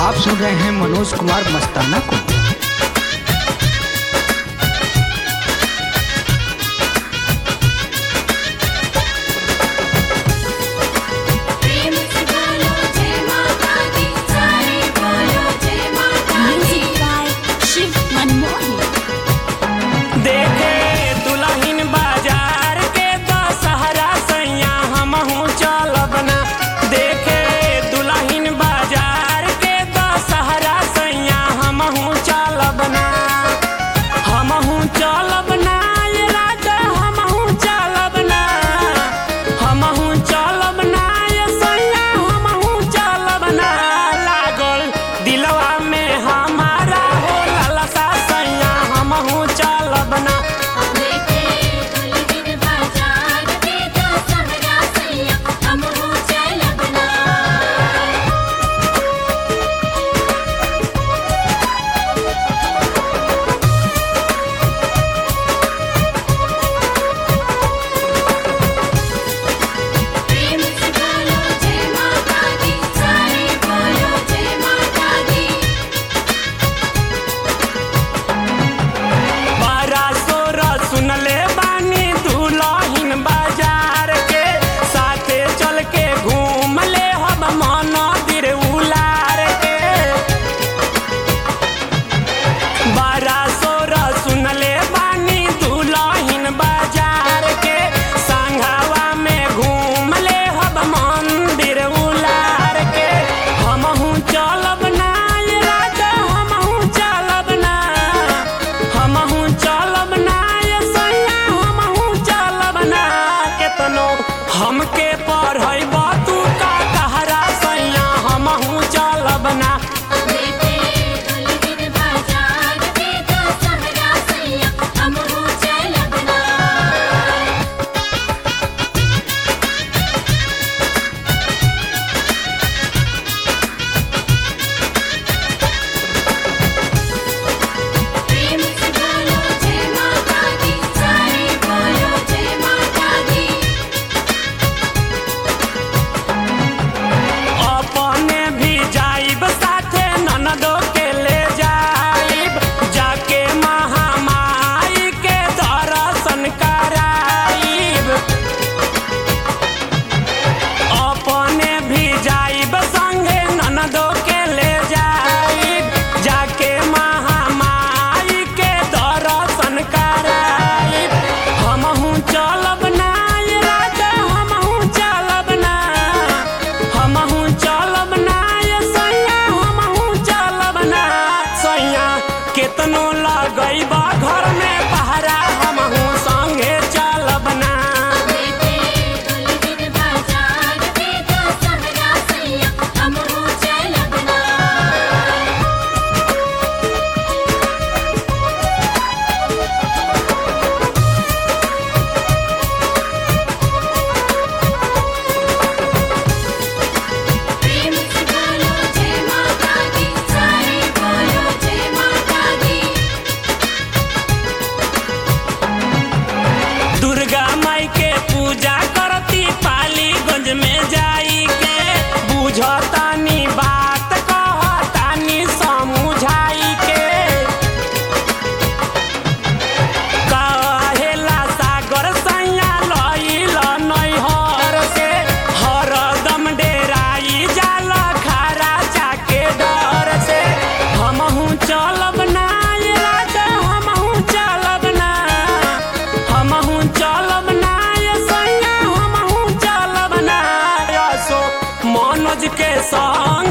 आप सुन रहे हैं मनोज कुमार मस्ताना को। हमके पढ़ई तू का कहरा सैया हमहू चलब ना। केतनो लगई बा घर में पहरा हमहू संगे चलब ना। बुझतानी बात कहतानी समझाई के कहेला सागर सैया लइल नैहर से हरदम डेराई जाल खारा जाके डर से। हमहू चलब ना राजा हमहू चलब ना, हमहू चलब ना सैया हमहू चलब ना। मनोज के संग